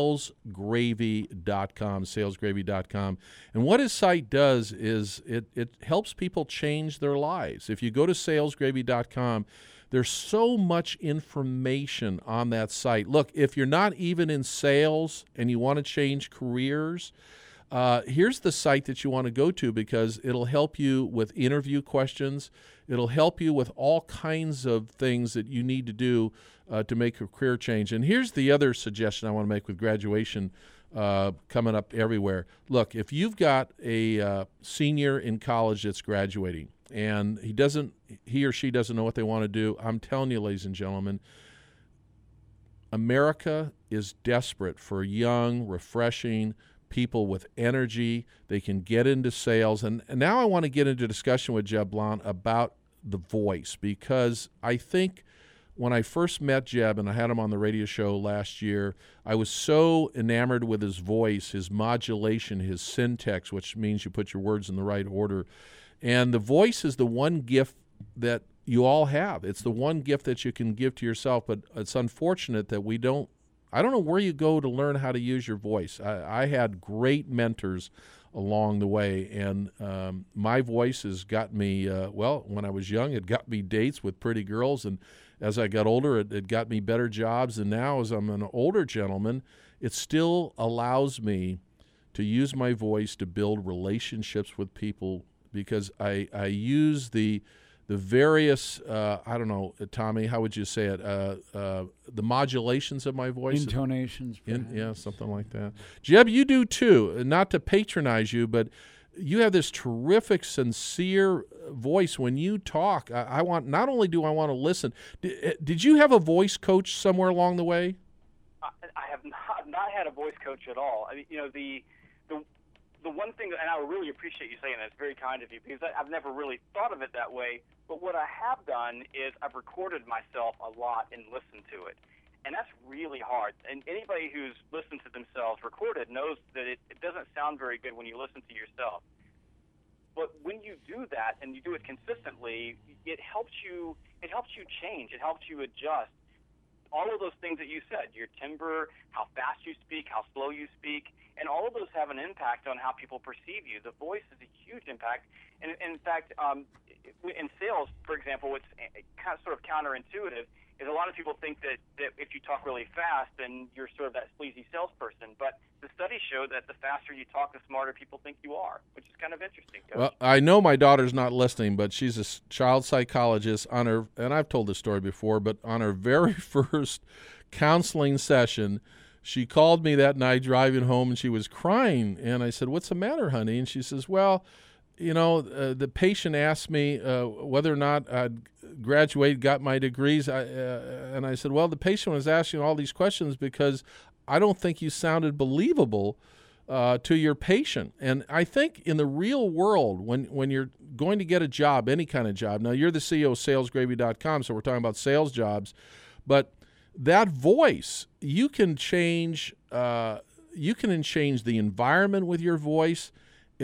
C: salesgravy.com, and what his site does is it helps people change their lives. If you go to salesgravy.com, there's so much information on that site. Look, if you're not even in sales and you want to change careers, here's the site that you want to go to, because it'll help you with interview questions. It'll help you with all kinds of things that you need to do to make a career change. And here's the other suggestion I want to make with graduation coming up everywhere. Look, if you've got a senior in college that's graduating and he or she doesn't know what they want to do, I'm telling you, ladies and gentlemen, America is desperate for young, refreshing people with energy. They can get into sales. And now I want to get into a discussion with Jeb Blount about the voice, because I think when I first met Jeb and I had him on the radio show last year, I was so enamored with his voice, his modulation, his syntax, which means you put your words in the right order. And the voice is the one gift that you all have. It's the one gift that you can give to yourself, but it's unfortunate that I don't know where you go to learn how to use your voice. I had great mentors along the way. And my voice has got me, when I was young, it got me dates with pretty girls. And as I got older, it got me better jobs. And now as I'm an older gentleman, it still allows me to use my voice to build relationships with people, because I use the various, I don't know, Tommy, how would you say it? The modulations of my voice.
I: Intonations.
C: Yeah, something like that. Jeb, you do too. Not to patronize you, but you have this terrific, sincere voice when you talk. Not only do I want to listen. Did you have a voice coach somewhere along the way?
J: I have not had a voice coach at all. I mean, the one thing, and I really appreciate you saying that, it's very kind of you, because I've never really thought of it that way. But what I have done is I've recorded myself a lot and listened to it. And that's really hard. And anybody who's listened to themselves recorded knows that it doesn't sound very good when you listen to yourself. But when you do that and you do it consistently, it helps you change. It helps you adjust. All of those things that you said, your timbre, how fast you speak, how slow you speak, and all of those have an impact on how people perceive you. The voice is a huge impact. And in fact, in sales, for example, what's kind of sort of counterintuitive is a lot of people think that if you talk really fast, then you're sort of that sleazy salesperson. But the studies show that the faster you talk, the smarter people think you are, which is kind of interesting. Coach.
C: Well, I know my daughter's not listening, but she's a child psychologist on her, and I've told this story before, but on her very first counseling session, she called me that night driving home, and she was crying. And I said, "What's the matter, honey?" And she says, "Well, the patient asked me whether or not I'd graduated, got my degrees." And I said, "Well, the patient was asking all these questions because I don't think you sounded believable to your patient." And I think in the real world, when you're going to get a job, any kind of job, now you're the CEO of salesgravy.com, so we're talking about sales jobs, but that voice, you can change the environment with your voice.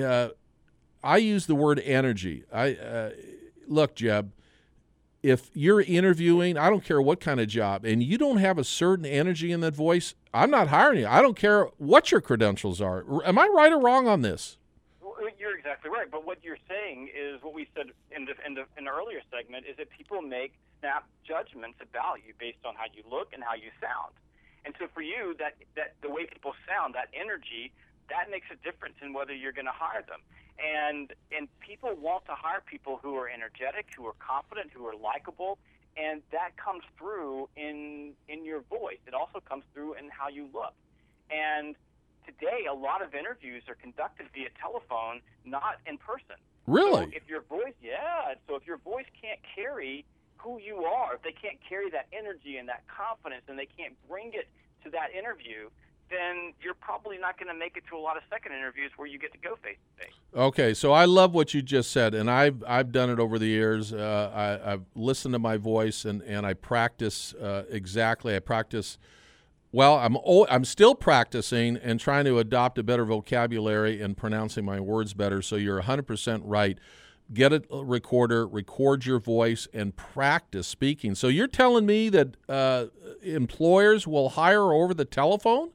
C: I use the word energy. Look, Jeb, if you're interviewing, I don't care what kind of job, and you don't have a certain energy in that voice, I'm not hiring you. I don't care what your credentials are. Am I right or wrong on this?
J: Well, you're exactly right. But what you're saying is what we said in the earlier segment is that people make snap judgments about you based on how you look and how you sound. And so for you, that the way people sound, that energy, that makes a difference in whether you're going to hire them. And people want to hire people who are energetic, who are confident, who are likable, and that comes through in your voice. It also comes through in how you look. And today, a lot of interviews are conducted via telephone, not in person.
C: Really?
J: So if your voice can't carry who you are, if they can't carry that energy and that confidence, and they can't bring it to that interview, then you're probably not going to make it to a lot of second interviews where you get to go face-to-face.
C: Okay, so I love what you just said, and I've done it over the years. I've listened to my voice, and I practice exactly. I practice. Well, I'm still practicing and trying to adopt a better vocabulary and pronouncing my words better. So you're 100% right. Get a recorder, record your voice, and practice speaking. So you're telling me that employers will hire over the telephone?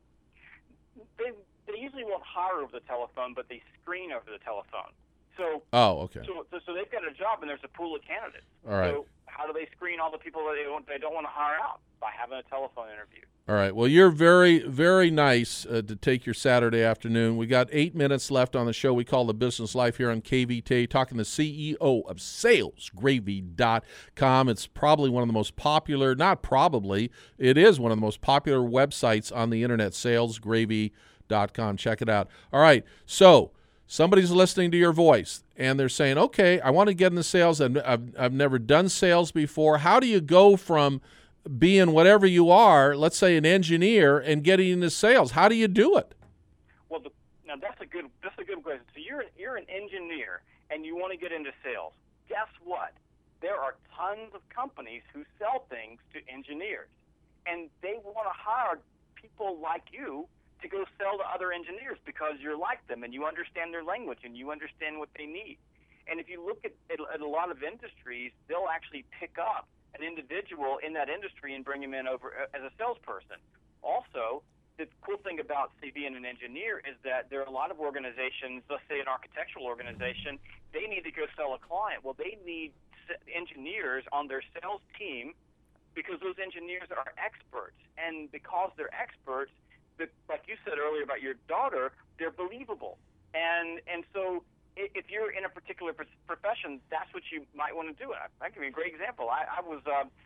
J: They usually won't hire over the telephone, but they screen over the telephone. So,
C: okay.
J: So they've got a job, and there's a pool of candidates.
C: All right.
J: So how do they screen all the people that they don't want to hire out? By having a telephone interview.
C: All right. Well, you're very, very nice to take your Saturday afternoon. We got 8 minutes left on the show we call The Business Life here on KVT, talking to the CEO of salesgravy.com. It's probably one of the most popular, not probably, it is one of the most popular websites on the internet, salesgravy.com. Check it out. All right. So somebody's listening to your voice, and they're saying, okay, I want to get into sales. I've never done sales before. How do you go from being whatever you are, let's say an engineer, and getting into sales? How do you do it?
J: Well, now that's a good question. So you're an engineer and you want to get into sales. Guess what? There are tons of companies who sell things to engineers, and they want to hire people like you to go sell to other engineers because you're like them and you understand their language and you understand what they need. And if you look at a lot of industries, they'll actually pick up an individual in that industry and bring him in over as a salesperson. Also, the cool thing about being an engineer is that there are a lot of organizations, let's say an architectural organization, they need to go sell a client. Well, they need engineers on their sales team because those engineers are experts. And because they're experts, like you said earlier about your daughter, they're believable. And so if you're in a particular profession, that's what you might want to do. I'll give you a great example. I was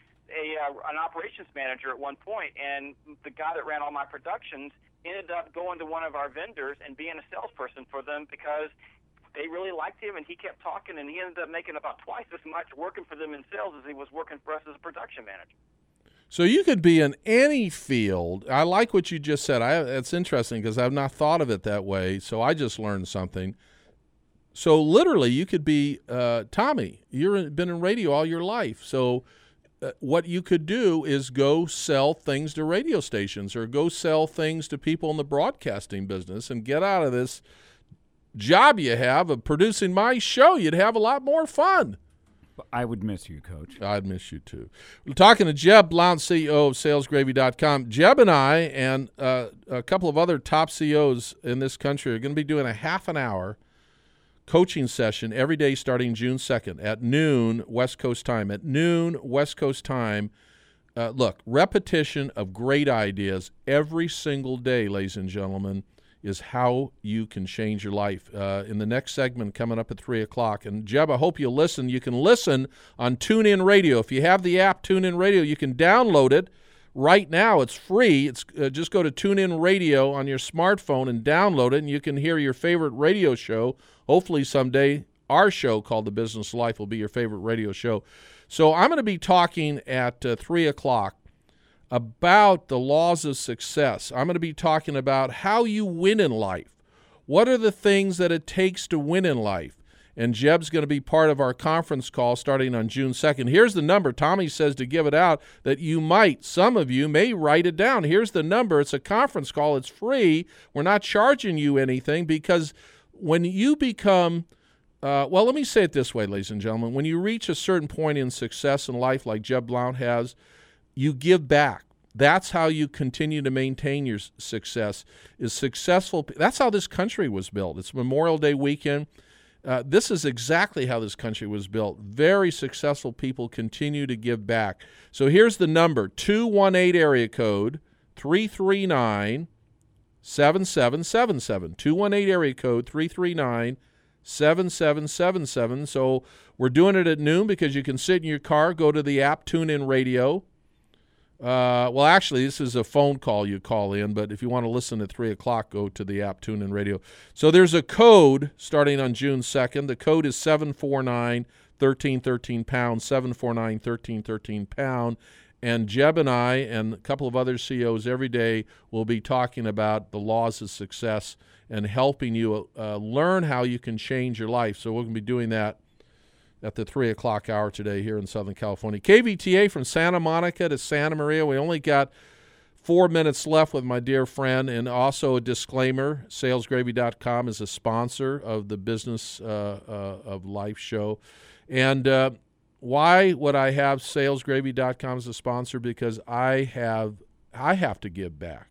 J: an operations manager at one point, and the guy that ran all my productions ended up going to one of our vendors and being a salesperson for them because they really liked him, and he kept talking, and he ended up making about twice as much working for them in sales as he was working for us as a production manager.
C: So you could be in any field. I like what you just said. It's interesting because I've not thought of it that way, so I just learned something. So literally you could be Tommy. You've been in radio all your life, so what you could do is go sell things to radio stations or go sell things to people in the broadcasting business and get out of this job you have of producing my show. You'd have a lot more fun.
I: I would miss you, Coach.
C: I'd miss you, too. We're talking to Jeb Blount, CEO of SalesGravy.com. Jeb and I and a couple of other top CEOs in this country are going to be doing a half an hour coaching session every day starting June 2nd at noon West Coast time. At noon West Coast time, look, repetition of great ideas every single day, ladies and gentlemen, is how you can change your life. In the next segment coming up at 3 o'clock. And, Jeb, I hope you'll listen. You can listen on TuneIn Radio. If you have the app TuneIn Radio, you can download it right now. It's free. It's just go to TuneIn Radio on your smartphone and download it, and you can hear your favorite radio show. Hopefully someday our show called The Business Life will be your favorite radio show. So I'm going to be talking at 3 o'clock about the laws of success. I'm going to be talking about how you win in life. What are the things that it takes to win in life? And Jeb's going to be part of our conference call starting on June 2nd. Here's the number. Tommy says to give it out that some of you may write it down. Here's the number. It's a conference call. It's free. We're not charging you anything because when you become let me say it this way, ladies and gentlemen. When you reach a certain point in success in life like Jeb Blount has, you give back. That's how you continue to maintain your success, is successful. That's how this country was built. It's Memorial Day weekend. This is exactly how this country was built. Very successful people continue to give back. So here's the number, 218 area code 339-7777. 218 area code 339-7777. So we're doing it at noon because you can sit in your car, go to the app, TuneIn Radio. Well, actually, this is a phone call you call in, but if you want to listen at 3 o'clock, go to the app, TuneIn Radio. So there's a code starting on June 2nd. The code is 749-1313 pound, 749-1313 pound. And Jeb and I and a couple of other CEOs every day will be talking about the laws of success and helping you learn how you can change your life. So we're going to be doing that at the 3 o'clock hour today here in Southern California. KVTA from Santa Monica to Santa Maria. We only got 4 minutes left with my dear friend. And also a disclaimer, SalesGravy.com is a sponsor of the Business of Life show. And why would I have SalesGravy.com as a sponsor? Because I have to give back.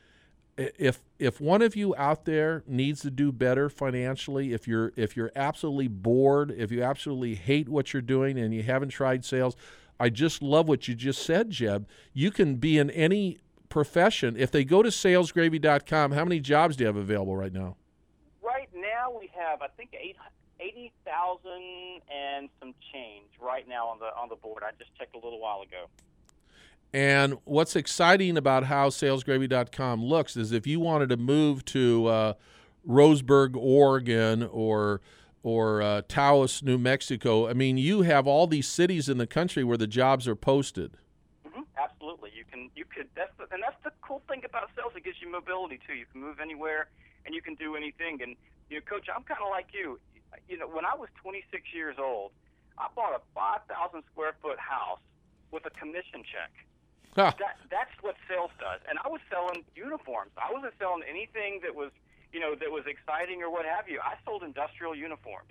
C: If one of you out there needs to do better financially, if you're absolutely bored, if you absolutely hate what you're doing and you haven't tried sales, I just love what you just said, Jeb. You can be in any profession. If they go to salesgravy.com, how many jobs do you have available right now?
J: Right now we have, I think, 80,000 and some change right now on the board. I just checked a little while ago.
C: And what's exciting about how SalesGravy.com looks is if you wanted to move to Roseburg, Oregon, or Taos, New Mexico, I mean, you have all these cities in the country where the jobs are posted.
J: Mm-hmm. Absolutely, you could. That's the cool thing about sales. It gives you mobility too. You can move anywhere and you can do anything. And Coach, I'm kind of like you. When I was 26 years old, I bought a 5,000 square foot house with a commission check.
C: Huh.
J: That's what sales does. And I was selling uniforms. I wasn't selling anything that was, that was exciting or what have you. I sold industrial uniforms.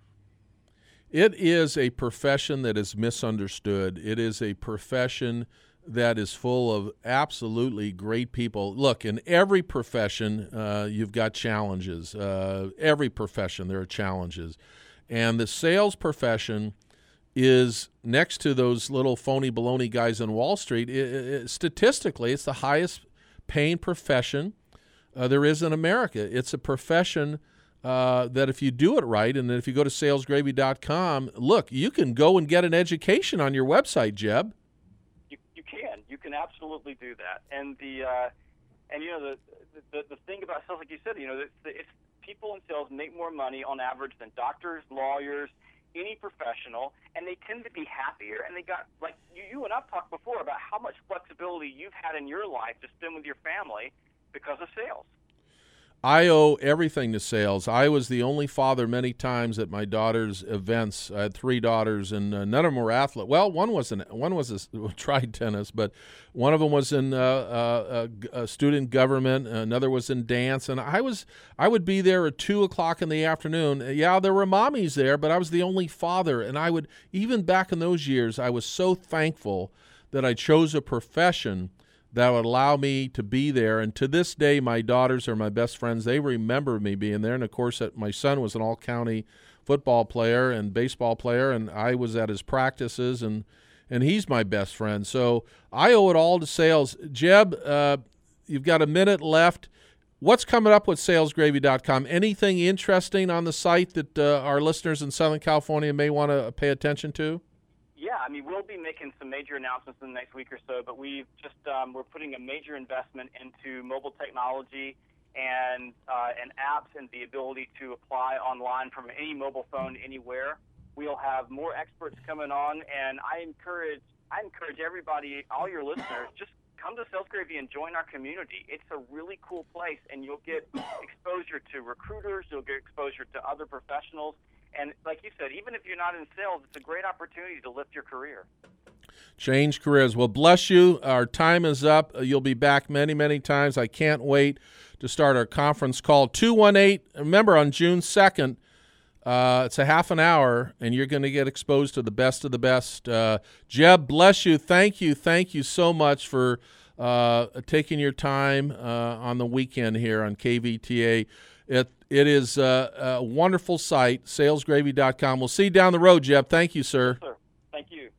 C: It is a profession that is misunderstood. It is a profession that is full of absolutely great people. Look, in every profession, you've got challenges. Every profession, there are challenges. And the sales profession is, next to those little phony baloney guys on Wall Street, statistically, it's the highest paying profession there is in America. It's a profession that if you do it right, and if you go to salesgravy.com, look, you can go and get an education on your website, Jeb.
J: You can absolutely do that. And the thing about sales, like you said, it's people in sales make more money on average than doctors, lawyers, any professional, and they tend to be happier. And they got, like you and I've talked before about how much flexibility you've had in your life to spend with your family because of sales.
C: I owe everything to sales. I was the only father many times at my daughter's events. I had 3 daughters, and none of them were athletes. Well, one tried tennis, but one of them was in student government. Another was in dance, and I would be there at 2:00 in the afternoon. Yeah, there were mommies there, but I was the only father, and I would, even back in those years, I was so thankful that I chose a profession that would allow me to be there. And to this day, my daughters are my best friends. They remember me being there. And, of course, my son was an all-county football player and baseball player, and I was at his practices, and he's my best friend. So I owe it all to sales. Jeb, you've got a minute left. What's coming up with salesgravy.com? Anything interesting on the site that our listeners in Southern California may want to pay attention to?
J: Yeah, I mean, we'll be making some major announcements in the next week or so, but we've just we're putting a major investment into mobile technology and apps and the ability to apply online from any mobile phone anywhere. We'll have more experts coming on, and I encourage everybody, all your listeners, just come to Sales Gravy and join our community. It's a really cool place, and you'll get exposure to recruiters, you'll get exposure to other professionals. And like you said, even if you're not in sales, it's a great opportunity to lift your career.
C: Change careers. Well, bless you. Our time is up. You'll be back many, many times. I can't wait to start our conference call. 218, remember, on June 2nd, it's a half an hour, and you're going to get exposed to the best of the best. Jeb, bless you. Thank you so much for taking your time on the weekend here on KVTA. It is a wonderful site, salesgravy.com. We'll see you down the road, Jeb. Thank you, sir.
J: Yes, sir. Thank you.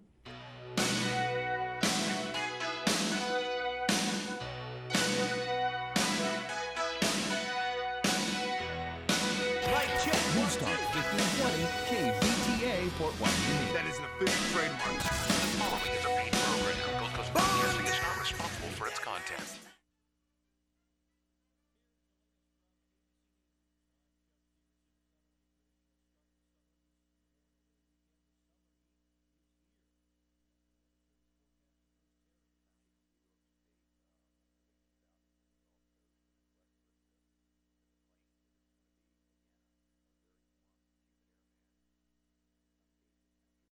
H: News Talk 1520 KVTA Fort Wayne.
F: That is an official trademark.
O: The following is a paid program. Gold Coast Broadcasting is not responsible for its content.